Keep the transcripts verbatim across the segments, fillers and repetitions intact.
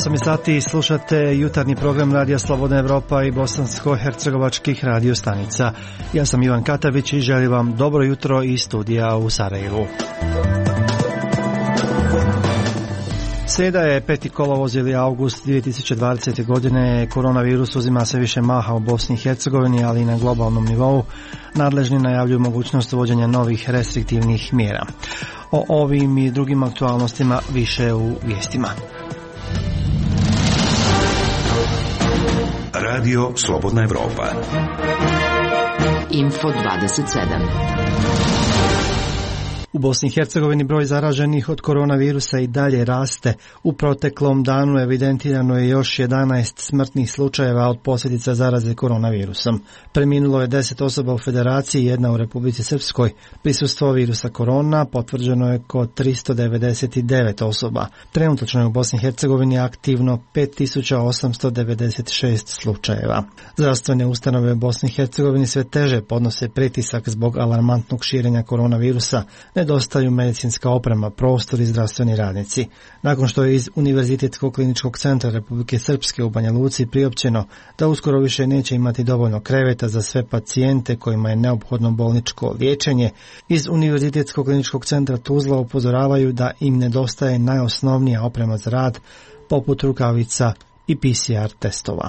osam sati slušate jutarnji program Radija Slobodna Evropa i bosansko-hercegovačkih radio stanica. Ja sam Ivan Katavić i želim vam dobro jutro iz studija u Sarajevu. Srijeda je peti kolovoz ili august dvije tisuće dvadesete. godine. Koronavirus uzima sve više maha u Bosni i Hercegovini, ali i na globalnom nivou. Nadležni najavljuju mogućnost uvođenja novih restriktivnih mjera. O ovim i drugim aktualnostima više u vijestima. Radio Slobodna Evropa. Info dvadeset sedam. U Bosni i Hercegovini broj zaraženih od koronavirusa i dalje raste. U proteklom danu evidentirano je još jedanaest smrtnih slučajeva od posljedica zaraze koronavirusom. Preminulo je deset osoba u Federaciji i jedna u Republici Srpskoj. Prisustvo virusa korona potvrđeno je kod tristo devedeset devet osoba. Trenutačno je u Bosni i Hercegovini aktivno pet tisuća osamsto devedeset šest slučajeva. Zdravstvene ustanove u Bosni i Hercegovini sve teže podnose pritisak zbog alarmantnog širenja koronavirusa. Nedostaju medicinska oprema, prostor i zdravstveni radnici. Nakon što je iz Univerzitetskog kliničkog centra Republike Srpske u Banja Luci priopćeno da uskoro više neće imati dovoljno kreveta za sve pacijente kojima je neophodno bolničko liječenje, iz Univerzitetskog kliničkog centra Tuzla upozoravaju da im nedostaje najosnovnija oprema za rad, poput rukavica i P C R testova.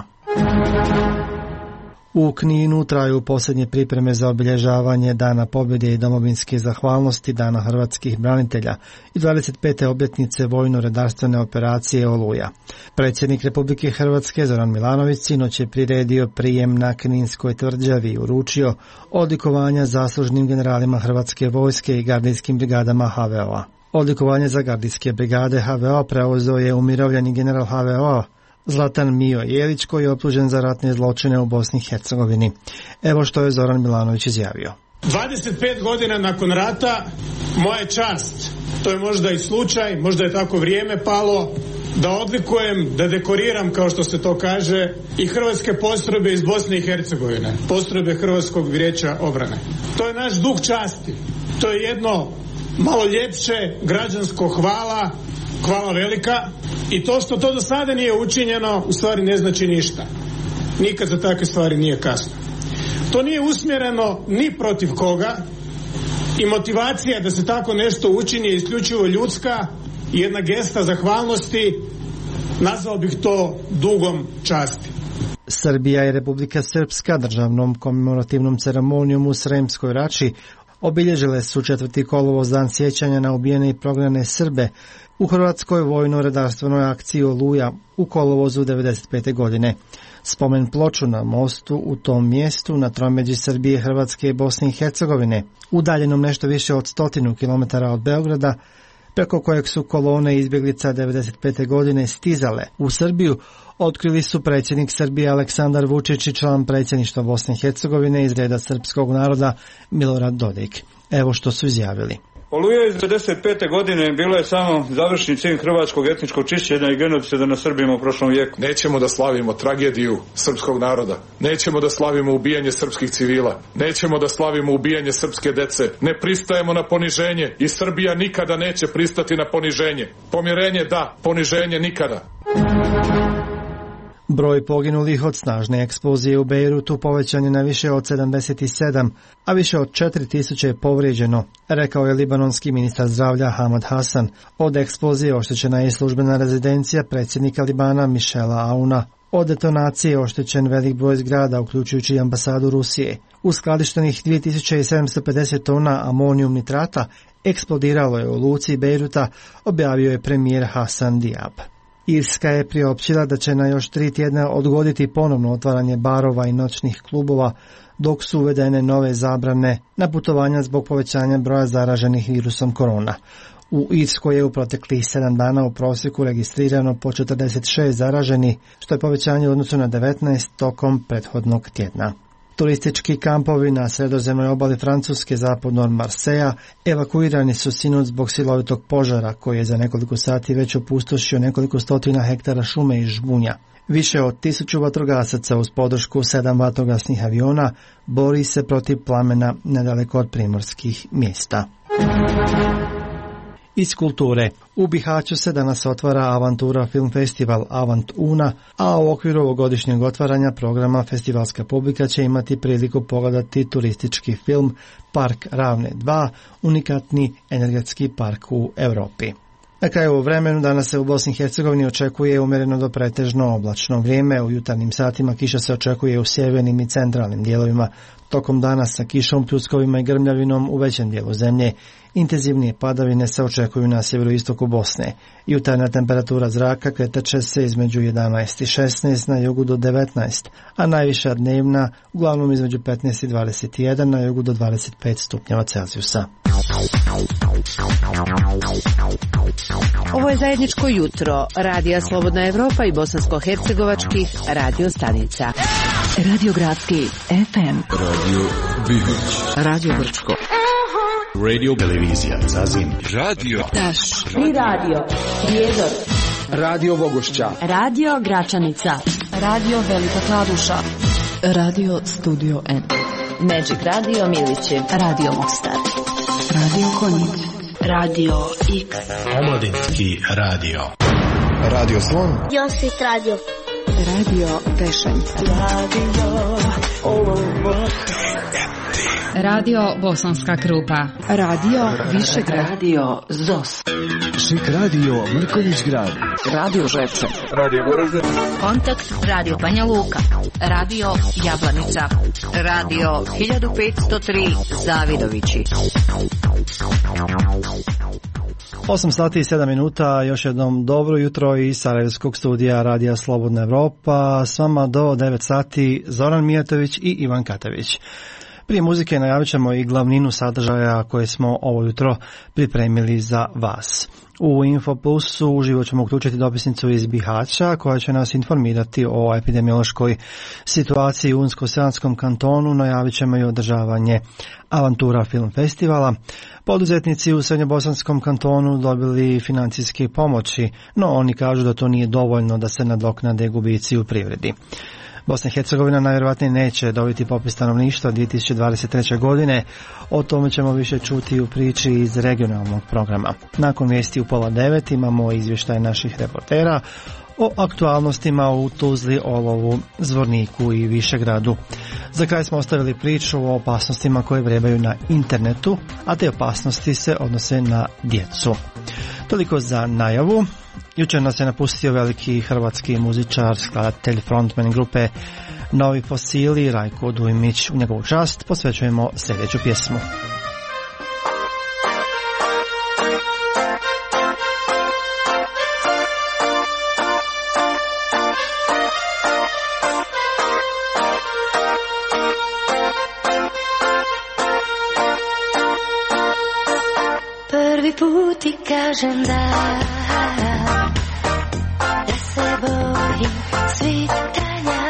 U Kninu traju posljednje pripreme za obilježavanje Dana pobjede i domovinske zahvalnosti, Dana hrvatskih branitelja i dvadeset pete obljetnice vojno-redarstvene operacije Oluja. Predsjednik Republike Hrvatske Zoran Milanović sinoć je priredio prijem na Kninskoj tvrđavi i uručio odlikovanja zaslužnim generalima Hrvatske vojske i gardijskim brigadama H V O-a. Odlikovanje za gardijske brigade H V O preuzeo je umirovljeni general H V O-a Zlatan Mijo Jelić, koji je optužen za ratne zločine u Bosni i Hercegovini. Evo što je Zoran Milanović izjavio. dvadeset pet godina nakon rata, moja čast, to je možda i slučaj, možda je tako vrijeme palo, da odlikujem, da dekoriram, kao što se to kaže, i hrvatske postrojbe iz Bosne i Hercegovine, postrojbe Hrvatskog vijeća obrane. To je naš duh časti, to je jedno malo ljepše građansko hvala, hvala velika, i to što to do sada nije učinjeno u stvari ne znači ništa. Nikad za takve stvari nije kasno. To nije usmjereno ni protiv koga i motivacija da se tako nešto učini je isključivo ljudska i jedna gesta zahvalnosti, nazvao bih to dugom časti. Srbija i Republika Srpska državnom komemorativnom ceremonijom u Sremskoj Rači obilježile su četvrti kolovoz dan sjećanja na ubijene i prognane Srbe u Hrvatskoj vojno-redarstvenoj akciji Oluja u kolovozu devedeset pete. godine. Spomen ploču na mostu u tom mjestu na tromeđi Srbije, Hrvatske i Bosne i Hercegovine, udaljenom nešto više od stotinu kilometara od Beograda, preko kojeg su kolone izbjeglica devedeset pete. godine stizale u Srbiju, otkrili su predsjednik Srbije Aleksandar Vučić i član predsjedništva Bosne i Hercegovine iz reda srpskog naroda Milorad Dodik. Evo što su izjavili. Oluja iz devedeset pete. godine bilo je samo završni cilj hrvatskog etničkog čišćenja i genocida na Srbima u prošlom vijeku. Nećemo da slavimo tragediju srpskog naroda. Nećemo da slavimo ubijanje srpskih civila. Nećemo da slavimo ubijanje srpske dece. Ne pristajemo na poniženje i Srbija nikada neće pristati na poniženje. Pomirenje da, poniženje nikada. Broj poginulih od snažne eksplozije u Bejrutu povećan je na više od sedamdeset sedam, a više od četiri tisuće je povrijeđeno, rekao je libanonski ministar zdravlja Hamad Hasan. Od eksplozije oštećena je službena rezidencija predsjednika Libana Mišela Auna. Od detonacije je oštećen velik broj zgrada, uključujući i ambasadu Rusije. Uskladištenih dvije tisuće sedamsto pedeset tona amonijum nitrata eksplodiralo je u luci Bejruta, objavio je premijer Hasan Diab. Irska je priopćila da će na još tri tjedna odgoditi ponovno otvaranje barova i noćnih klubova, dok su uvedene nove zabrane na putovanja zbog povećanja broja zaraženih virusom korona. U Irskoj je u proteklih sedam dana u prosjeku registrirano po četrdeset šest zaraženih, što je povećanje u odnosu na devetnaest tokom prethodnog tjedna. Turistički kampovi na sredozemnoj obali Francuske zapadno od Marseja evakuirani su sinoć zbog silovitog požara koji je za nekoliko sati već opustošio nekoliko stotina hektara šume i žbunja. Više od tisuću vatrogasaca uz podršku sedam vatrogasnih aviona bori se protiv plamena nedaleko od primorskih mjesta. iz kulture. U Bihaću se danas otvara Avantura film festival Avant Una, a u okviru ovogodišnjeg otvaranja programa festivalska publika će imati priliku pogledati turistički film Park Ravne dva, unikatni energetski park u Europi. Na kraju vremenu danas se u Bosni i Hercegovini očekuje umjereno do pretežno oblačno vrijeme. U jutarnjim satima kiša se očekuje u sjevernim i centralnim dijelovima. Tokom dana sa kišom, pljuskovima i grmljavinom u većem dijelu zemlje. Intenzivnije padavine se očekuju na sjeveroistoku Bosne. Jutarnja temperatura zraka kretat će se između jedanaest i šesnaest, na jugu do devetnaest, a najviša dnevna uglavnom između petnaest i dvadeset jedan, na jugu do dvadeset pet stupnjeva Celzijusa. Ovo je zajedničko jutro Radija Slobodna Evropa i bosansko-hercegovačkih radio stanica. Radio Gradski F M, Radio Bibić, Radio Brčko, Radio Televizija Zazim, Radio Taš i Radio Prijedor, Radio Bogošća, Radio Gračanica, Radio Velika Kladuša, Radio Studio N, Magic Radio Milići, Radio Mostar, Radio Konjic, Radio X, Omladinski radio, Radio Slon, Josit Radio, Radio Pešanj, Radio Olovo, Radio Bosanska Krupa, Radio Višegrad, Radio Zos, Šik Radio Mrkonjić Grad, Radio Žepče, Radio Goražde, Kontakt Radio Banja Luka, Radio Jablanica, Radio hiljadu petsto tri Zavidovići. osam sati i sedam minuta, još jednom dobro jutro iz Sarajevskog studija Radija Slobodna Evropa. S vama do devet sati Zoran Mijatović i Ivan Katavić. Prije muzike najavit ćemo i glavninu sadržaja koje smo ovo jutro pripremili za vas. U Infoplusu uživo ćemo uključiti dopisnicu iz Bihaća koja će nas informirati o epidemiološkoj situaciji u Unsko-Selanskom kantonu. Najavit ćemo i održavanje Avantura film festivala. Poduzetnici u Srednjobosanskom kantonu dobili financijske pomoći, no oni kažu da to nije dovoljno da se nadoknade gubici u privredi. Bosna i Hercegovina najvjerojatnije neće dobiti popis stanovništva dvije tisuće dvadeset treće. godine. O tome ćemo više čuti u priči iz regionalnog programa. Nakon vijesti u pola devet imamo izvještaj naših reportera o aktualnostima u Tuzli, Olovu, Zvorniku i Višegradu. Za kraj smo ostavili priču o opasnostima koje vrebaju na internetu, a te opasnosti se odnose na djecu. Toliko za najavu. Jučer nas je napustio veliki hrvatski muzičar, skladatelj, frontman grupe Novi Fosili, Rajko Dujmić. U njegovu čast posvećujemo sljedeću pjesmu. prvi put ti kažem da da se bojim svitanja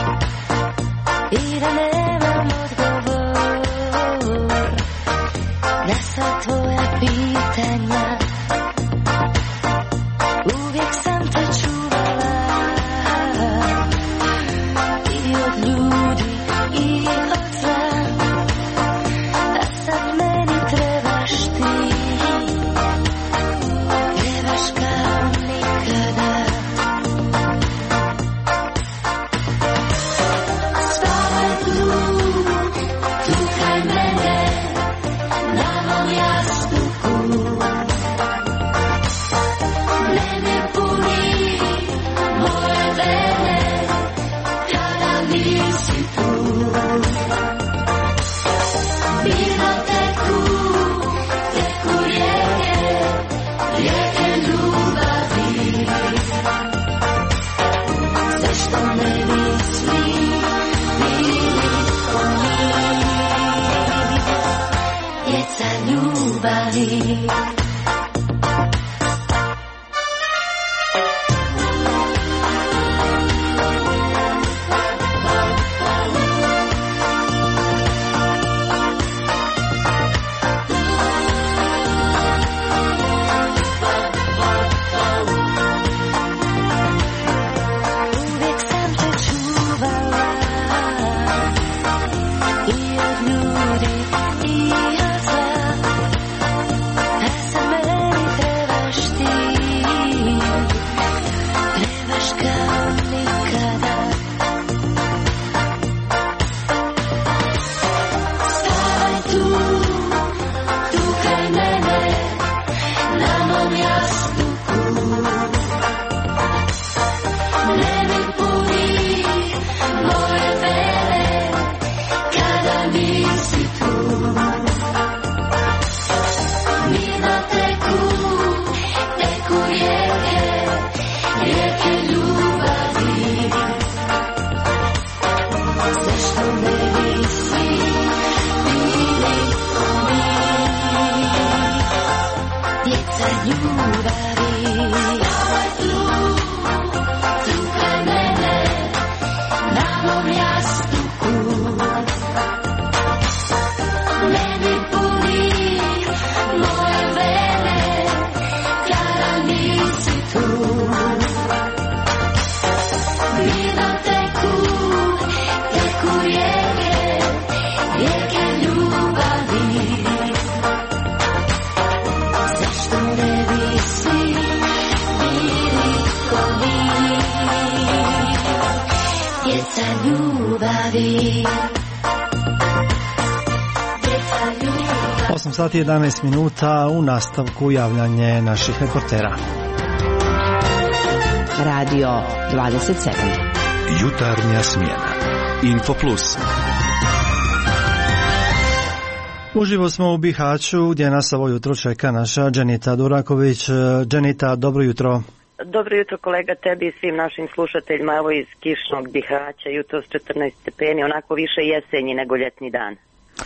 i da nemam odgovor na sva tvoja pitanja. Uvijek sam te čuvala i od ljudi i od zla, a sad meni trebaš ti. I od ljudi i od zla, a sad svom jastuku. Meni puni moje vene, kada nisi tu. Vino teku, teku rijeke, rijeke ljubavi. Zašto ne bi svi bili ko mi? Djeca ljubavi. osam sati i jedanaest minuta, u nastavku javljanje naših reportera. Radio dvadeset sedam. Jutarnja smjena. Info Plus. Uživo smo u Bihaću gdje nas ovo jutro čeka naša Dženita Duraković. Dženita, dobro jutro. Dobro jutro kolega tebi i svim našim slušateljima. Evo iz kišnog Bihaća, jutro s četrnaest stepeni, onako više jesenji nego ljetni dan.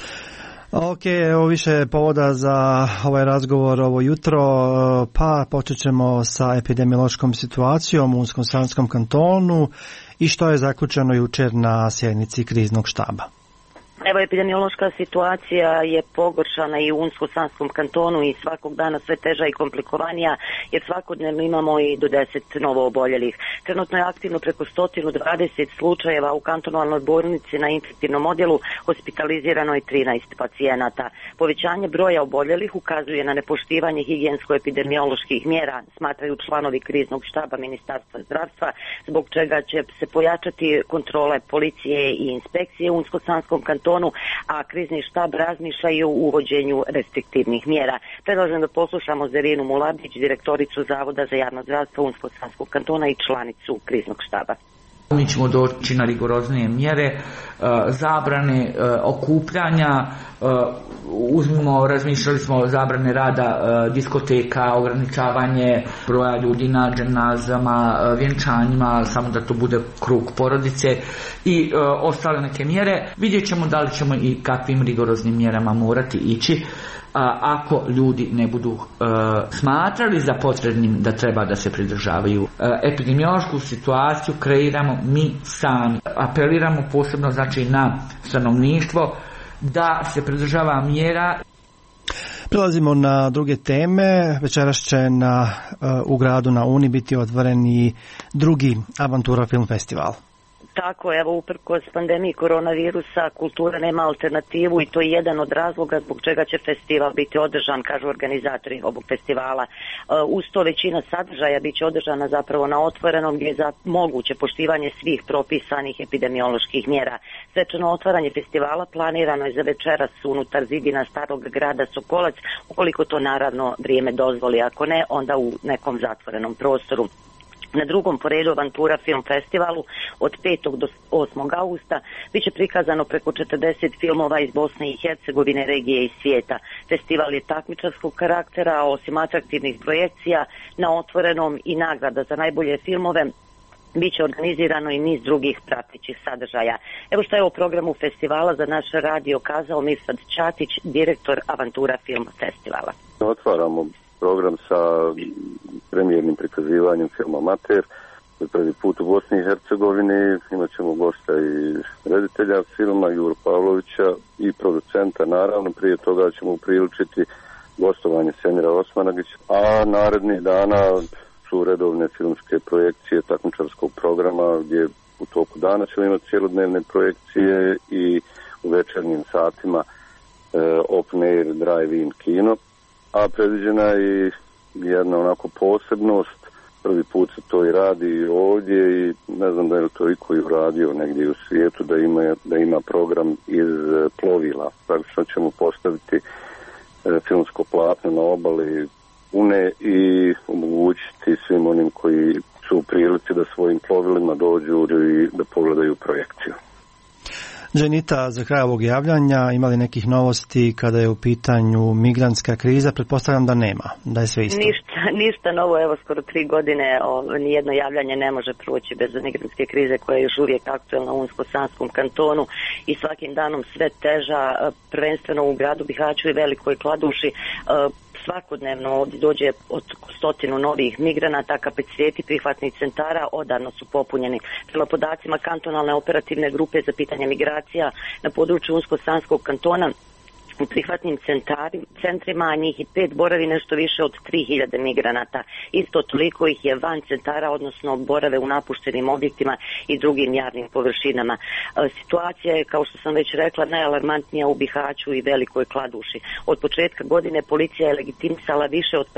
Ok, evo više povoda za ovaj razgovor ovo jutro, pa počet ćemo sa epidemiološkom situacijom u Unsko-Sanskom kantonu i što je zaključeno jučer na sjednici kriznog štaba. Evo, epidemiološka situacija je pogoršana i u Unsko-Sanskom kantonu i svakog dana sve teža i komplikovanija, jer svakodnevno imamo i do deset novo oboljelih. Trenutno je aktivno preko sto dvadeset slučajeva, u kantonalnoj bolnici na infektivnom odjelu hospitalizirano je trinaest pacijenata. Povećanje broja oboljelih ukazuje na nepoštivanje higijensko-epidemioloških mjera, smatraju članovi kriznog štaba Ministarstva zdravstva, zbog čega će se pojačati kontrole policije i inspekcije u Unsko-Sanskom kantonu, a krizni štab razmišlja i o uvođenju restriktivnih mjera. Predlažem da poslušamo Zerinu Mulabić, direktoricu Zavoda za javno zdravstvo Unsko-Sanskog kantona i članicu kriznog štaba. Mi ćemo doći na rigoroznije mjere, zabrane okupljanja, uzmimo, razmišljali smo o zabrane rada diskoteka, ograničavanje broja ljudi na dženazama, vjenčanjima, samo da to bude krug porodice i ostale neke mjere. Vidjet ćemo da li ćemo i kakvim rigoroznim mjerama morati ići ako ljudi ne budu uh, smatrali za potrebnim da treba da se pridržavaju. Uh, epidemiološku situaciju kreiramo mi sami. Apeliramo posebno znači na stanovništvo da se pridržava mjera. Prelazimo na druge teme. Večeras će na, uh, u gradu na Uni biti otvoren i drugi Avantura film festival. Tako, evo, uprkos pandemiji koronavirusa, kultura nema alternativu i to je jedan od razloga zbog čega će festival biti održan, kažu organizatori ovog festivala. Uz to većina sadržaja bit će održana zapravo na otvorenom, gdje je za moguće poštivanje svih propisanih epidemioloških mjera. Svečano otvaranje festivala planirano je za večeras unutar zidina starog grada Sokolac, ukoliko to naravno vrijeme dozvoli, ako ne, onda u nekom zatvorenom prostoru. Na drugom po redu Avantura film festivalu od petog do osmog augusta bit će prikazano preko četrdeset filmova iz Bosne i Hercegovine, regije i svijeta. Festival je takmičarskog karaktera, a osim atraktivnih projekcija na otvorenom i nagrada za najbolje filmove biće organizirano i niz drugih pratećih sadržaja. Evo što je o programu festivala za naš radio kazao Mirsad Čatić, direktor Avantura film festivala. Otvaramo program sa premijernim prikazivanjem filma Mater. Prvi put u Bosni i Hercegovini imat ćemo gosta i reditelja filma Juru Pavlovića i producenta, naravno. Prije toga ćemo upriličiti gostovanje Semira Osmanagića, a narednih dana su redovne filmske projekcije takmičarskog programa, gdje u toku dana ćemo imati cjelodnevne projekcije i u večernjim satima e, open air drive-in kino. A predviđena je jedna onako posebnost, prvi put se to i radi ovdje i ne znam da je to iko i uradio negdje u svijetu, da ima, da ima program iz plovila. Praktično ćemo postaviti e, filmsko platno na obali Une i omogućiti svim onim koji su u prilici da svojim plovilima dođu i da pogledaju projekciju. Dženita, za kraj ovog javljanja, imali nekih novosti kada je u pitanju migrantska kriza? Pretpostavljam da nema, da je sve isto. Ništa, ništa novo, evo skoro tri godine o, nijedno javljanje ne može proći bez migrantske krize koja je još uvijek aktualna u Unsko-Sanskom kantonu i svakim danom sve teža, prvenstveno u gradu Bihaću i Velikoj Kladuši. svakodnevno ovdje dođe od stotinu novih migranata, kapaciteti prihvatnih centara odavno su popunjeni. Prema podacima kantonalne operativne grupe za pitanje migracija na području Unsko-Sanskog kantona, u prihvatnim centari, centrima, a njih i pet boravi nešto više od tri hiljade migranata. Isto toliko ih je van centara, odnosno borave u napuštenim objektima i drugim javnim površinama. E, situacija je, kao što sam već rekla, najalarmantnija u Bihaću i Velikoj Kladuši. Od početka godine policija je legitimisala više od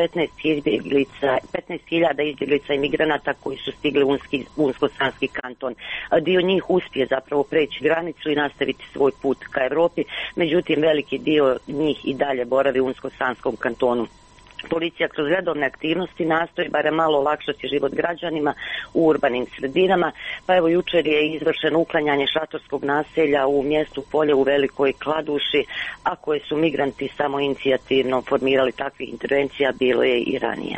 petnaest hiljada izbjeglica i migranata koji su stigli u Unski, Unsko-Sanski kanton. E, dio njih uspije zapravo preći granicu i nastaviti svoj put ka Europi, međutim veliki dio dio njih i dalje boravi u Unsko-Sanskom kantonu. Policija kroz redovne aktivnosti nastoji barem malo olakšati život građanima u urbanim sredinama, pa evo jučer je izvršeno uklanjanje šatorskog naselja u mjestu Polje u Velikoj Kladuši, a koje su migranti samo inicijativno formirali takvih intervencija, bilo je i ranije.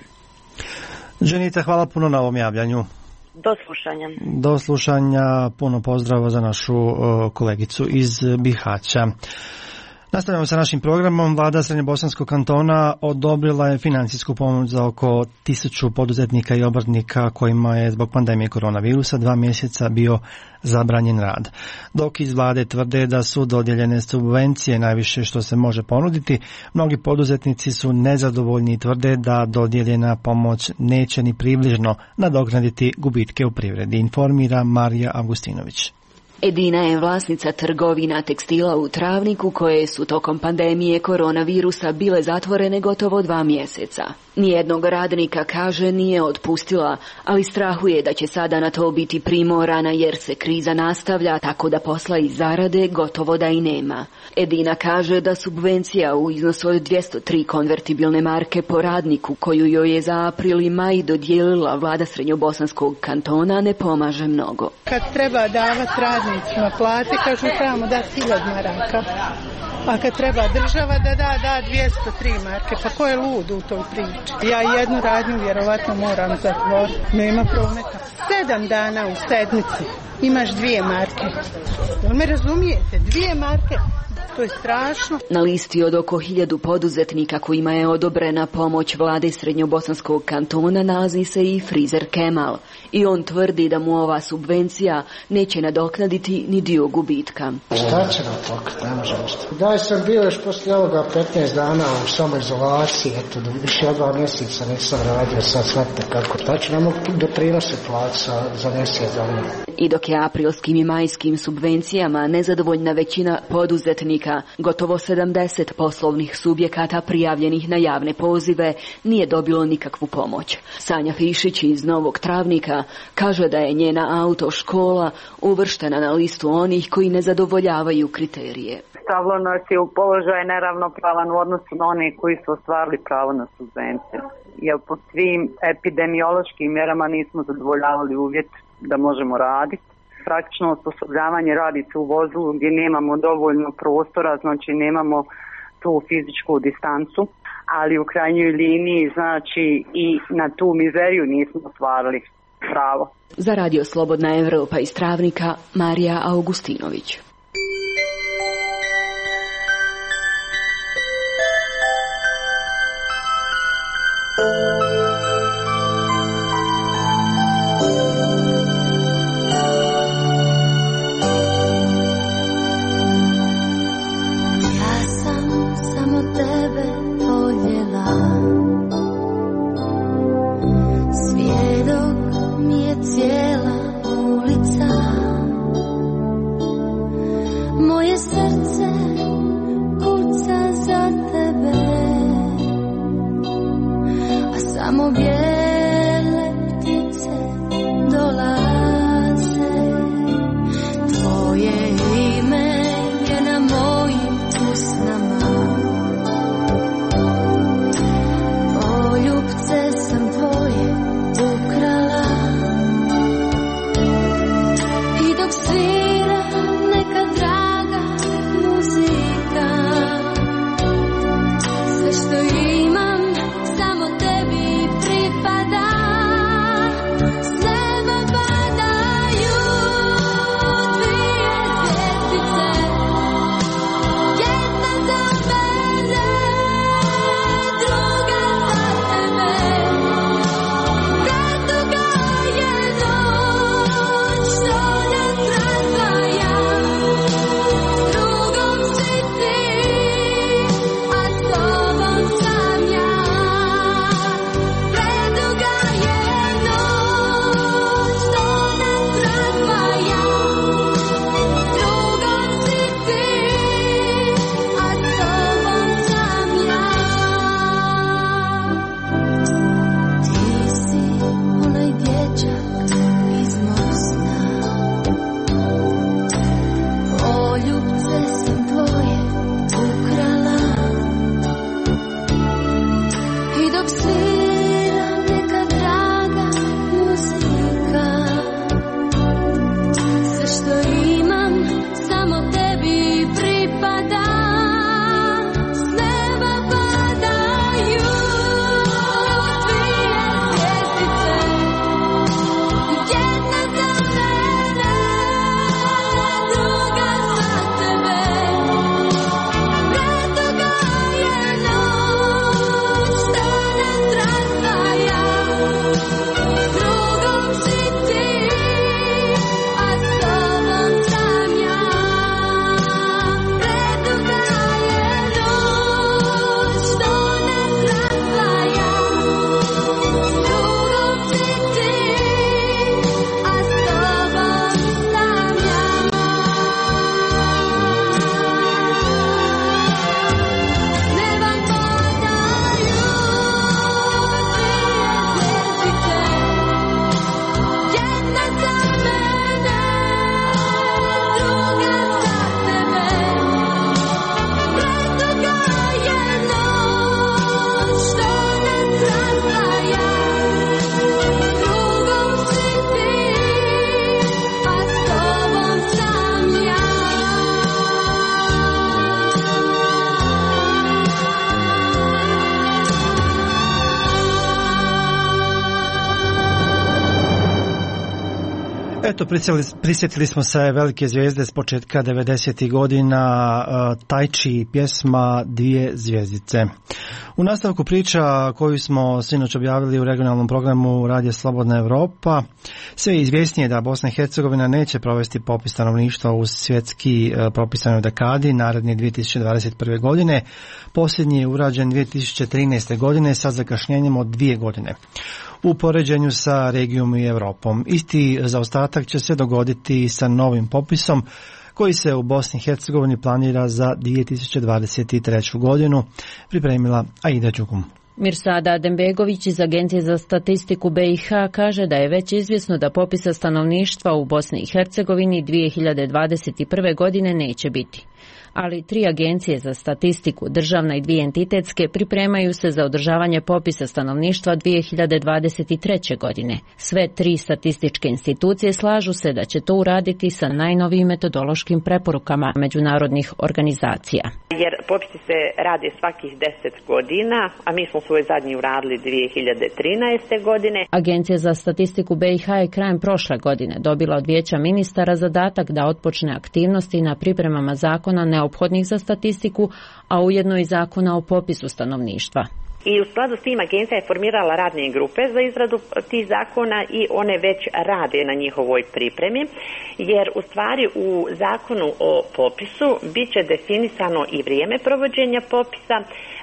Ženita, hvala puno na ovom javljanju. Do slušanja. Do slušanja, puno pozdrava za našu uh, kolegicu iz Bihaća. Nastavljamo sa našim programom. Vlada Srednjobosanskog kantona odobrila je financijsku pomoć za oko tisuću poduzetnika i obrtnika kojima je zbog pandemije koronavirusa dva mjeseca bio zabranjen rad. Dok iz vlade tvrde da su dodijeljene subvencije najviše što se može ponuditi, mnogi poduzetnici su nezadovoljni i tvrde da dodijeljena pomoć neće ni približno nadoknaditi gubitke u privredi, informira Marija Avgustinović. Edina je vlasnica trgovina tekstila u Travniku koje su tokom pandemije koronavirusa bile zatvorene gotovo dva mjeseca. Nijednog radnika, kaže, nije otpustila, ali strahuje da će sada na to biti primorana jer se kriza nastavlja, tako da posla i zarade gotovo da i nema. Edina kaže da subvencija u iznosu od dvjesto tri konvertibilne marke po radniku koju joj je za april i maj dodijelila vlada Srednjobosanskog kantona ne pomaže mnogo. Kad treba davati radnicima plate, kažu trebamo dati hiljadu maraka. A kad treba država da da, da dvjesto tri marke, pa ko je lud u toj priči? Ja jednu radnju vjerovatno moram zatvoriti, nema prometa. Sedam dana u sedmici imaš dvije marke. Jel me razumijete? Dvije marke. To je strašno. Na listi od oko hiljadu poduzetnika kojima je odobrena pomoć vlade Srednjobosanskog kantona nalazi se i frizer Kemal. I on tvrdi da mu ova subvencija neće nadoknaditi ni dio gubitka. Šta će nam to, ne može ništa. Da sam bio još poslije ovoga petnaest dana u samoizolaciji, eto, da više od dva mjeseca nisam radio, sad shvatite kako. Šta će nam doprinose plaća za mjesec dana. I dok je aprilskim i majskim subvencijama nezadovoljna većina poduzetnika, gotovo sedamdeset poslovnih subjekata prijavljenih na javne pozive nije dobilo nikakvu pomoć. Sanja Fišić iz Novog Travnika kaže da je njena autoškola uvrštena na listu onih koji ne zadovoljavaju kriterije. Stavilo nas je u položaj neravnopravan u odnosu na one koji su ostvarili pravo na subvencije. Jer po svim epidemiološkim mjerama nismo zadovoljavali uvjet da možemo raditi. Praktično osposobljavanje radi se u vozilu gdje nemamo dovoljno prostora, znači nemamo tu fizičku distancu, ali u krajnjoj liniji znači i na tu mizeriju nismo ostvarili pravo. Za Radio Slobodna Evropa iz Travnika, Marija Augustinović. Eto, prisjetili smo se velike zvijezde s početka devedesetih godina, Tajči, pjesma Dvije zvjezdice. U nastavku priča koju smo sinoć objavili u regionalnom programu Radio Slobodna Evropa, sve je izvjesnije da Bosna i Hercegovina neće provesti popis stanovništva u svjetski propisanoj dekadi naredne dvije tisuće dvadeset prve. godine. Posljednji je urađen dvije tisuće trinaeste. godine sa zakašnjenjem od dvije godine. U poređenju sa regijom i Europom. Isti zaostatak će se dogoditi sa novim popisom koji se u Bosni i Hercegovini planira za dvije tisuće dvadeset treću. godinu, pripremila Aida Đugum. Mirsada Adembegović iz Agencije za statistiku B i H kaže da je već izvjesno da popisa stanovništva u Bosni i Hercegovini dvije hiljade dvadeset prve. godine neće biti. Ali tri agencije za statistiku, državna i dvije entitetske, pripremaju se za održavanje popisa stanovništva dvije hiljade dvadeset treće. godine. Sve tri statističke institucije slažu se da će to uraditi sa najnovijim metodološkim preporukama međunarodnih organizacija. Jer popisi se rade svakih deset godina, a mi smo svoj zadnji uradili dvije hiljade trinaeste. godine. Agencija za statistiku B i H je krajem prošle godine dobila od Vijeća ministara zadatak da otpočne aktivnosti na pripremama zakona neophodnih za statistiku, a ujedno i zakona o popisu stanovništva. I u skladu s tim agencija je formirala radne grupe za izradu tih zakona i one već rade na njihovoj pripremi, jer u stvari u zakonu o popisu bit će definisano i vrijeme provođenja popisa,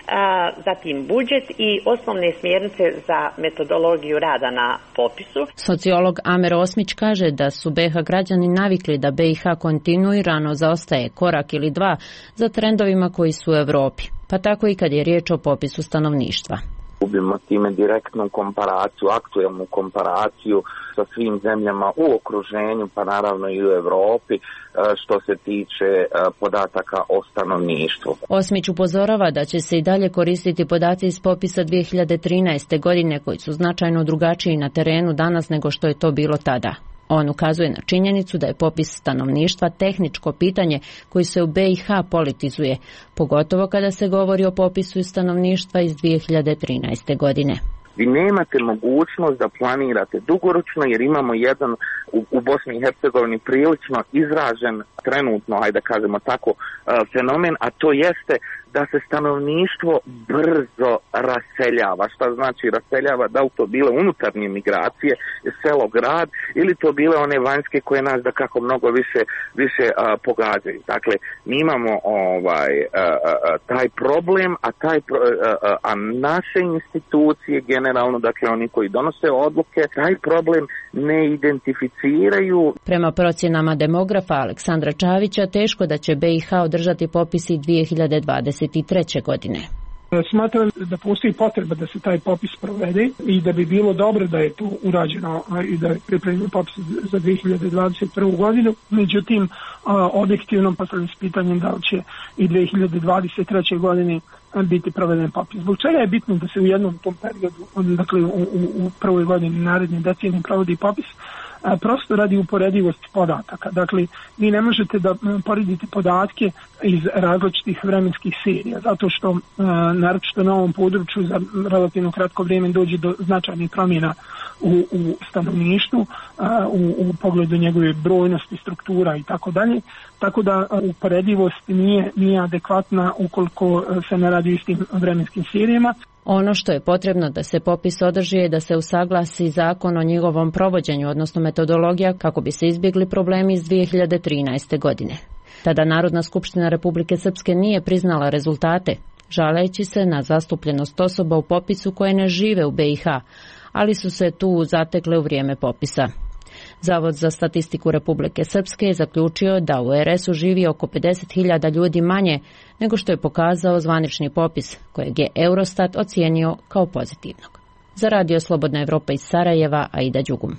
a, zatim budžet i osnovne smjernice za metodologiju rada na popisu. Sociolog Amer Osmić kaže da su B i H građani navikli da B i H kontinuirano zaostaje korak ili dva za trendovima koji su u Europi, pa tako i kad je riječ o popisu stanovništva. Gubimo time direktnu komparaciju, aktuelnu komparaciju sa svim zemljama u okruženju, pa naravno i u Europi, što se tiče podataka o stanovništvu. Osmić upozorava da će se i dalje koristiti podaci iz popisa dvije hiljade trinaeste. godine koji su značajno drugačiji na terenu danas nego što je to bilo tada. On ukazuje na činjenicu da je popis stanovništva tehničko pitanje koji se u B i H politizuje, pogotovo kada se govori o popisu stanovništva iz dvije hiljade trinaeste. godine. Vi nemate mogućnost da planirate dugoročno jer imamo jedan u, u Bosni i Hercegovini prilično izražen trenutno, ajde da kažemo tako, fenomen, a to jeste da se stanovništvo brzo raseljava. Šta znači raseljava? Da li to bile unutarnje migracije, selo, grad, ili to bile one vanjske koje nas da kako mnogo više, više a, pogađaju. Dakle, mi imamo ovaj, a, a, taj problem, a, taj, a, a, a naše institucije generalno, dakle oni koji donose odluke, taj problem ne identificiraju. Prema procjenama demografa Aleksandra Čavića, teško da će B i H održati popisi dvije hiljade dvadeset treće. godine. Smatram da postoji potreba da se taj popis provede i da bi bilo dobro da je to urađeno i da je pripremljen popis za dvije hiljade dvadeset prvu. godinu. Međutim, objektivno postavljam s pitanjem da li će i dvije hiljade dvadeset treće. godine biti proveden popis. Zbog čega je bitno da se u jednom tom periodu, dakle u, u, u prvoj godini naredne decenije provodi popis? A, prosto radi uporedivosti podataka. Dakle, vi ne možete da poredite podatke iz različitih vremenskih serija, zato što a, naročito na ovom području za relativno kratko vrijeme dođe do značajnih promjena u, u stanovništvu, a, u, u pogledu njegove brojnosti, struktura i tako dalje. Tako da uporedivost nije, nije adekvatna ukoliko se ne radi istim vremenskim serijama. Ono što je potrebno da se popis održi je da se usaglasi zakon o njegovom provođenju, odnosno metodologija, kako bi se izbjegli problemi iz dvije hiljade trinaeste. godine. Tada Narodna skupština Republike Srpske nije priznala rezultate, žaleći se na zastupljenost osoba u popisu koje ne žive u B i H, ali su se tu zatekle u vrijeme popisa. Zavod za statistiku Republike Srpske je zaključio da u R S-u živi oko pedeset hiljada ljudi manje nego što je pokazao zvanični popis, kojeg je Eurostat ocijenio kao pozitivnog. Za Radio Slobodna Evropa iz Sarajeva, Aida Đugum.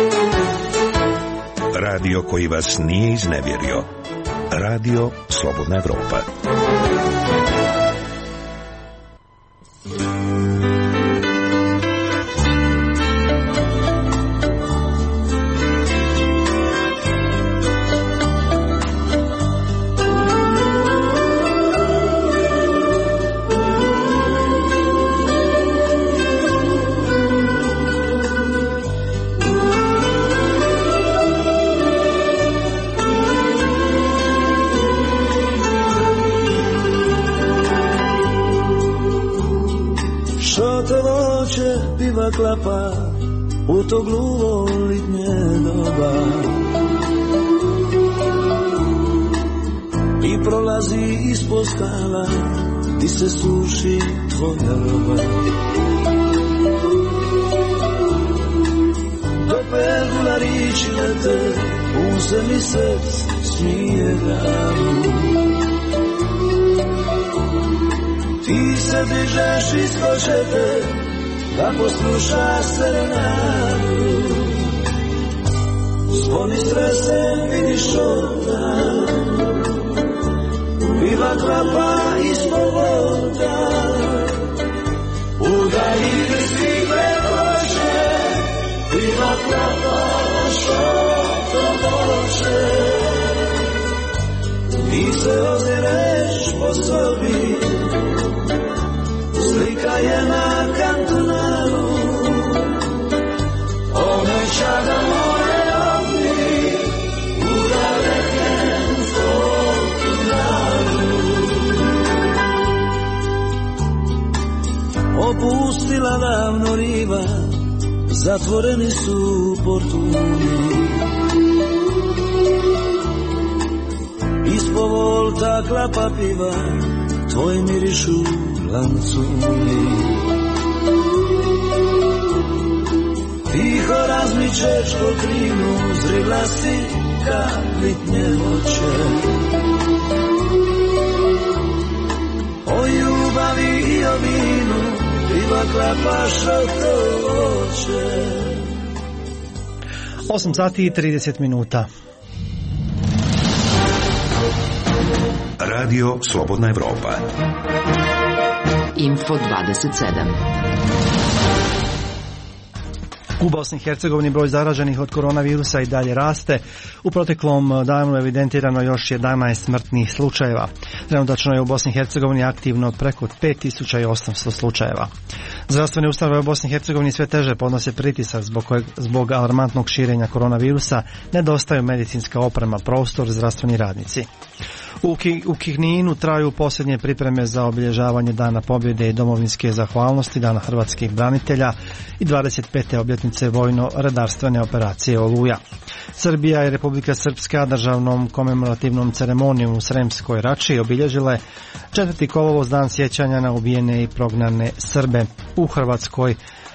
Radio koji vas nije iznevjerio. Radio Slobodna Evropa. biva klapa u to gluvo litnje doba i prolazi ispod skala di se suši tvoja roba. Do pergula riči lete, pun se mi src smije danu. Ti se dižeš iz košete da poslušaš serenadu. Zvoni stresen, vidiš šota, biva klapa ispod voda. Udalji svi prekoše, biva klapa šoto može. Ti se ozireš po sobi, slika je na kantonaru. Omeća da moje oči udaleken fotonaru. Opustila davno riva, zatvoreni su portuni. Ispod volta klapa piva, tvoj mirišu lancuni. Tiho razmičeš po klinu, zrila si kad litnje voće. O ljubavi i o vinu, piva klapa što hoće. osam sati i trideset minuta. Radio Slobodna Evropa. Info dvadeset sedam. U Bosni i Hercegovini broj zaraženih od koronavirusa i dalje raste. U proteklom danu evidentirano još jedanaest smrtnih slučajeva. Trenutačno je u Bosni i Hercegovini aktivno preko pet tisuća osamsto slučajeva. Zdravstvene ustanove u Bosni i Hercegovini sve teže podnose pritisak zbog, kojeg, zbog alarmantnog širenja koronavirusa, nedostaju medicinska oprema, prostor, zdravstveni radnici. U, Ki, u Kininu traju posljednje pripreme za obilježavanje Dana pobjede i domovinske zahvalnosti, Dana hrvatskih branitelja i dvadeset pete obljetnice vojno-redarstvene operacije Oluja. Srbija i Republika Srpska državnom komemorativnom ceremonijom u Sremskoj Rači obilježile četvrti kolovoz dan sjećanja na ubijene i prognane Srbe u Hrvatskoj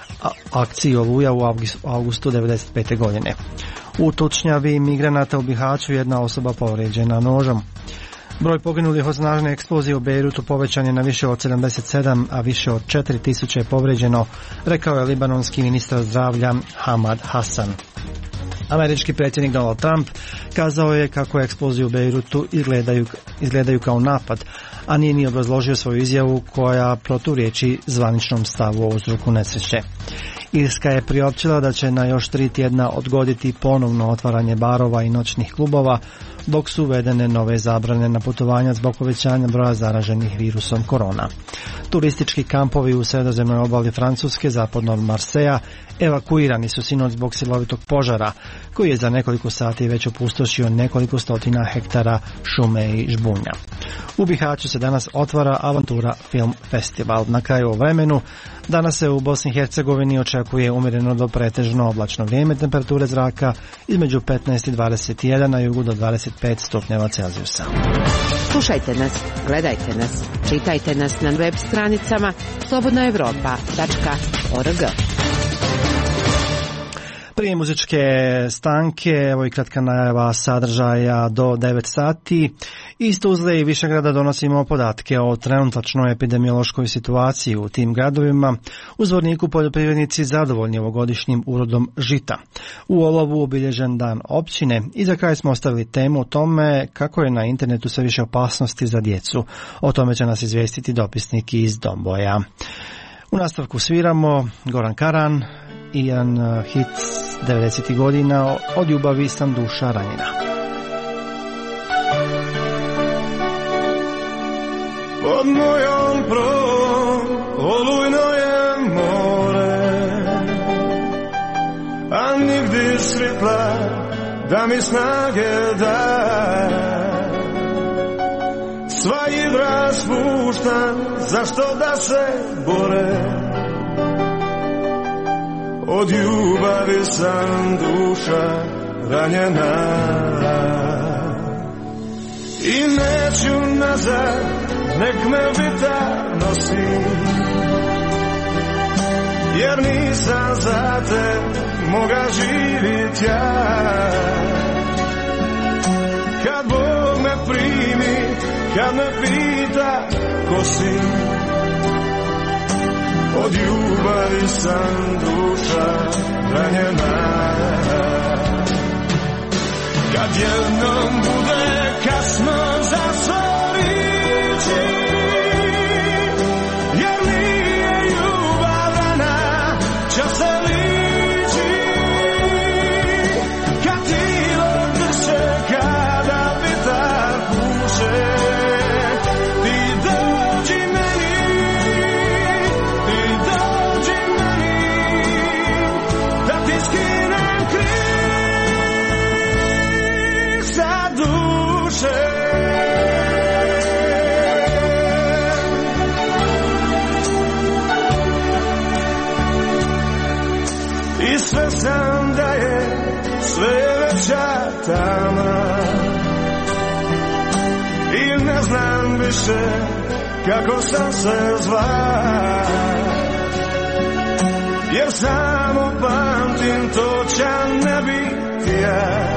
akciji Oluja u avgustu devedeset pete godine. U tučnjavi migranata u Bihaću jedna osoba povrijeđena nožom. Broj poginulih od snažne eksplozije u Bejrutu povećan je na više od sedamdeset sedam, a više od četiri tisuće je povrijeđeno, rekao je libanonski ministar zdravlja Hamad Hassan. Američki predsjednik Donald Trump kazao je kako eksplozije u Bejrutu izgledaju, izgledaju kao napad, a nije ni obrazložio svoju izjavu koja proturječi zvaničnom stavu o uzroku nesreće. Irska je priopćila da će na još tri tjedna odgoditi ponovno otvaranje barova i noćnih klubova, dok su uvedene nove zabrane na putovanja zbog povećanja broja zaraženih virusom korona. Turistički kampovi u sredozemnoj obali Francuske, zapadno od Marseja, evakuirani su sinoć zbog silovitog požara, koji je za nekoliko sati već opustošio nekoliko stotina hektara šume i žbunja. U Bihaću se danas otvara Avantura Film Festival. Na kraju o vremenu, danas se u Bosni i Hercegovini očekuje umjereno do pretežno oblačno vrijeme, temperature zraka između petnaest i dvadeset jedan, na jugu do dvadeset pet stupnjeva Celzijusa. Slušajte nas, gledajte nas, čitajte nas na web stranicama slobodna evropa tačka org. Prije muzičke stanke, evo i kratka najava sadržaja do devet sati. Iz Tuzle i Višegrada donosimo podatke o trenutačnoj epidemiološkoj situaciji u tim gradovima. U Zvorniku poljoprivrednici zadovoljni ovogodišnjim urodom žita. U Olovu obilježen dan općine i za kraj smo ostavili temu o tome kako je na internetu sve više opasnosti za djecu. O tome će nas izvijestiti dopisnik iz Domboja. U nastavku sviramo Goran Karan i jedan hit devedesetih godina Od ljubavi sam duša ranjena. Pod mojom prom olujno je more, a nigdje svjetla da mi snage da. Sva idra spuštam, zašto da se bore? od ljubavi sam duša ranjena. I neću nazad, nek me vita nosi, jer nisam za te moga živit ja. Kad Bog me primi, kad me pita ko si, od ljubavi sam duša ranjena. Kad jednom bude kasno za svo riječi, jer nije ljubav rana, čas se liči. Kad tilo drže, kada vitar puše, ti dođi meni, ti dođi meni, da ti skinem križ sa duše. I sve sam da je sve veća tama, i ne znam više kako sam se zva, jer samo pamtim točan ne biti ja.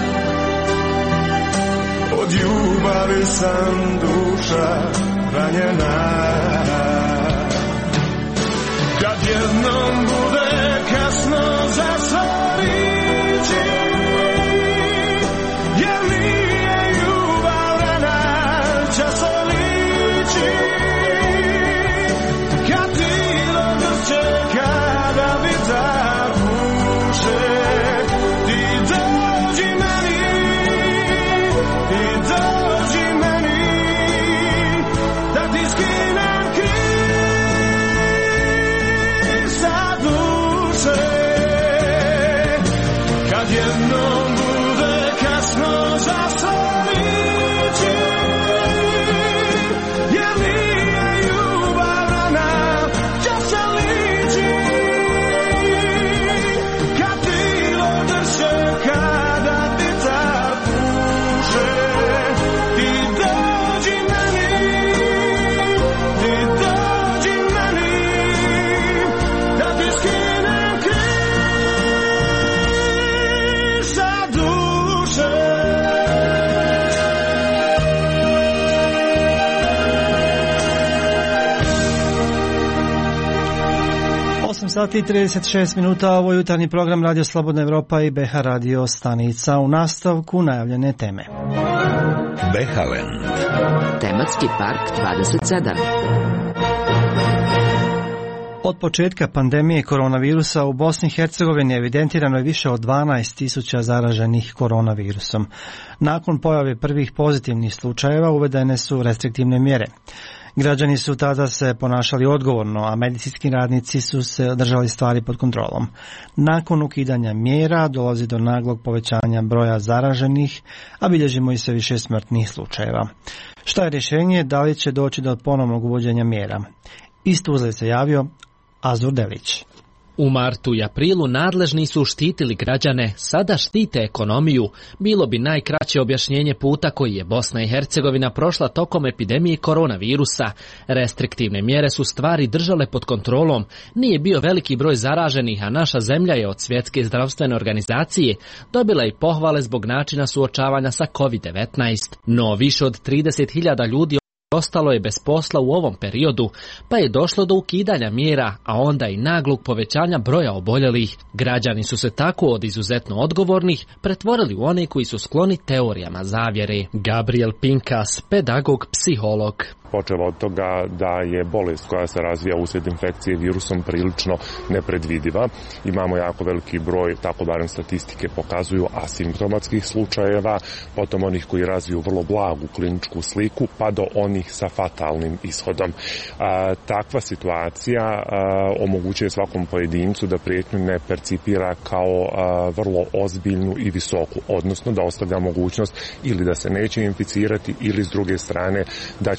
Od ljubavi sam duša ranjena. Kad jednom bude kasno za svo riječi, jer nije ljubav rana, čas se liči. Kad tilo drže, kada vitar puše, ti dođi meni, ti dođi meni, da ti skinem križ sa duše. Kad jednom bude kasno za svo riječi, jer nije ljubav rana, čas se liči. Kad tilo drže, kada vitar puše, ti dođi meni, ti dođi meni, da ti skinem križ sa duše. osam sati i trideset šest minuta, ovo je jutarnji program Radio Slobodna Evropa i B H radio stanica. U nastavku najavljene teme. Behalen. Tematski park dvadeset sedam. Od početka pandemije koronavirusa u Bosni i Hercegovini evidentirano je više od dvanaest tisuća zaraženih koronavirusom. Nakon pojave prvih pozitivnih slučajeva uvedene su restriktivne mjere. Građani su tada se ponašali odgovorno, a medicinski radnici su se držali stvari pod kontrolom. Nakon ukidanja mjera dolazi do naglog povećanja broja zaraženih, a bilježimo i sve više smrtnih slučajeva. Šta je rješenje? Da li će doći do ponovnog uvođenja mjera? Iz Tuzle se javio Azur Delić. U martu i aprilu nadležni su štitili građane, sada štite ekonomiju. Bilo bi najkraće objašnjenje puta koji je Bosna i Hercegovina prošla tokom epidemije koronavirusa. Restriktivne mjere su stvari držale pod kontrolom, nije bio veliki broj zaraženih, a naša zemlja je od Svjetske zdravstvene organizacije dobila i pohvale zbog načina suočavanja sa kovid devetnaest. No više od trideset hiljada ljudi ostalo je bez posla u ovom periodu, pa je došlo do ukidanja mjera, a onda i naglog povećanja broja oboljelih. Građani su se tako od izuzetno odgovornih pretvorili u one koji su skloni teorijama zavjere. Gabriel Pinkas, pedagog, psiholog. Počelo od toga da je bolest koja se razvija uslijed infekcije virusom prilično nepredvidiva. Imamo jako veliki broj, tako barem statistike pokazuju, asimptomatskih slučajeva, potom onih koji razviju vrlo blagu kliničku sliku, pa do onih sa fatalnim ishodom. A, takva situacija a, omogućuje svakom pojedincu da prijetnju ne percipira kao a, vrlo ozbiljnu i visoku, odnosno da ostavlja mogućnost ili da se neće inficirati ili s druge strane da će se inficirati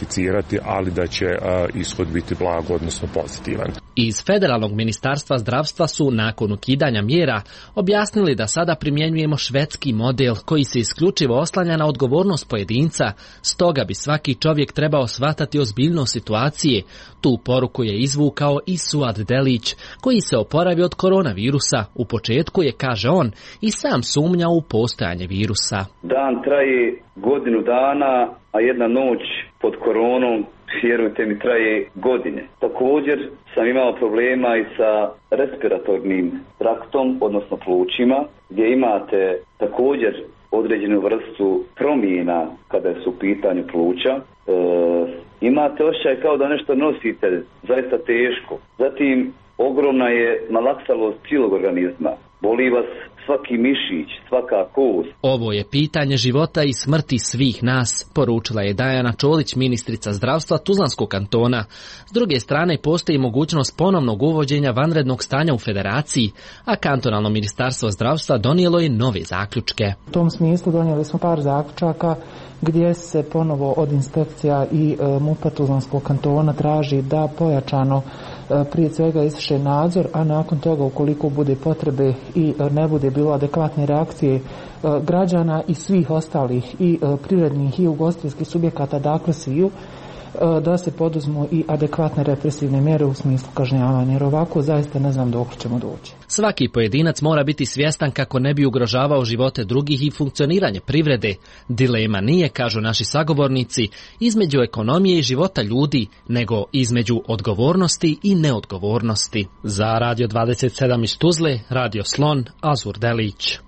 inficirati, ali da će ishod biti blag, odnosno pozitivan. Iz Federalnog ministarstva zdravstva su nakon ukidanja mjera objasnili da sada primjenjujemo švedski model koji se isključivo oslanja na odgovornost pojedinca, stoga bi svaki čovjek trebao shvatati ozbiljnost situacije. Tu poruku je izvukao i Suad Delić, koji se oporavio od koronavirusa. U početku je, kaže on, i sam sumnjao u postojanje virusa. Dan traje godinu dana, a jedna noć pod koronom, vjerujte mi, traje godine. Također sam imao problema i sa respiratornim traktom, odnosno plućima, gdje imate također određenu vrstu promjena kada su u pitanju pluća. E, imate osjećaj kao da nešto nosite zaista teško. Zatim ogromna je malaksalost cijelog organizma. Boli vas svaki mišić, svaka kost. Ovo je pitanje života i smrti svih nas, poručila je Dajana Čolić, ministrica zdravstva Tuzlanskog kantona. S druge strane, postoji mogućnost ponovnog uvođenja vanrednog stanja u federaciji, a kantonalno ministarstvo zdravstva donijelo je nove zaključke. U tom smislu donijeli smo par zaključaka gdje se ponovo od inspekcija i e, MUP-a Tuzlanskog kantona traži da pojačano e, prije svega izvrše nadzor, a nakon toga ukoliko bude potrebe i e, ne bude bilo adekvatne reakcije e, građana i svih ostalih i e, privrednih i ugostiteljskih subjekata, dakle sviju, da se poduzmu i adekvatne represivne mjere u smislu kažnjavanja, jer ovako zaista ne znam dok ćemo doći. Svaki pojedinac mora biti svjestan kako ne bi ugrožavao živote drugih i funkcioniranje privrede. Dilema nije, kažu naši sagovornici, između ekonomije i života ljudi, nego između odgovornosti i neodgovornosti. Za Radio dvadeset sedam iz Tuzle, Radio Slon, Azur Delić.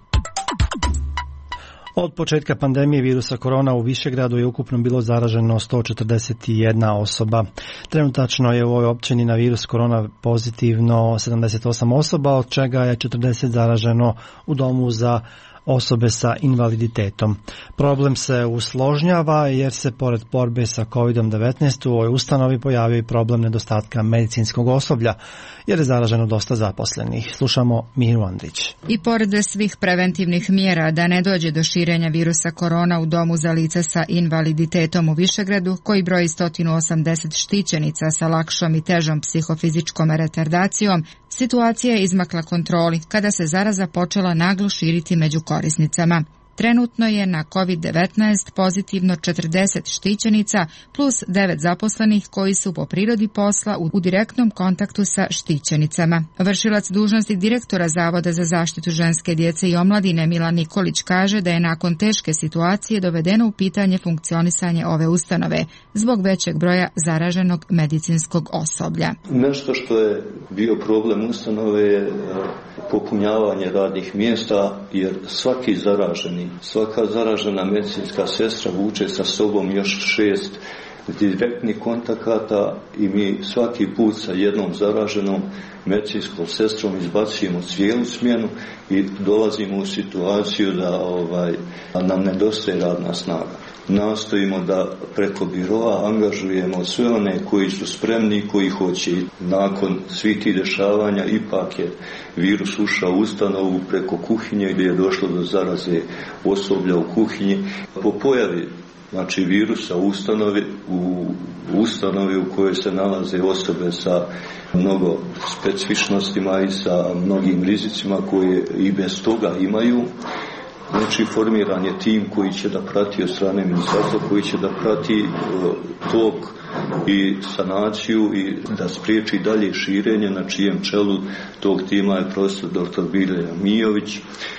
Od početka pandemije virusa korona u Višegradu je ukupno bilo zaraženo sto četrdeset jedna osoba. Trenutačno je u ovoj općini na virus korona pozitivno sedamdeset osam osoba, od čega je četrdeset zaraženo u domu za osobe sa invaliditetom. Problem se usložnjava jer se pored borbe sa kovid devetnaest u ovoj ustanovi pojavio i problem nedostatka medicinskog osoblja, jer je zaraženo dosta zaposlenih. Slušamo Miru Andrić. I pored svih preventivnih mjera da ne dođe do širenja virusa korona u domu za lica sa invaliditetom u Višegradu, koji broji sto osamdeset štićenica sa lakšom i težom psihofizičkom retardacijom, situacija je izmakla kontroli kada se zaraza počela naglo širiti među korisnicama. Trenutno je na kovid devetnaest pozitivno četrdeset štićenica plus devet zaposlenih koji su po prirodi posla u direktnom kontaktu sa štićenicama. Vršilac dužnosti direktora Zavoda za zaštitu ženske djece i omladine Milan Nikolić kaže da je nakon teške situacije dovedeno u pitanje funkcionisanje ove ustanove zbog većeg broja zaraženog medicinskog osoblja. Nešto što je bio problem ustanove je popunjavanje radnih mjesta, jer svaki zaraženi Svaka zaražena medicinska sestra vuče sa sobom još šest direktnih kontakata i mi svaki put sa jednom zaraženom medicinskom sestrom izbacujemo cijelu smjenu i dolazimo u situaciju da, ovaj, da nam nedostaje radna snaga. Nastojimo da preko biroa angažujemo sve one koji su spremni i koji hoće. Nakon svih tih dešavanja ipak je virus ušao u ustanovu preko kuhinje gdje je došlo do zaraze osoblja u kuhinji. Po pojavi znači virusa u ustanovi, u ustanovi u kojoj se nalaze osobe sa mnogo specifičnostima i sa mnogim rizicima koje i bez toga imaju. Znači formiran je tim koji će da prati od strane ministarstva, koji će da prati uh, tok i sanaciju i da spriječi dalje širenje, na čijem čelu tog tima je profesor doktor Bilja Mijović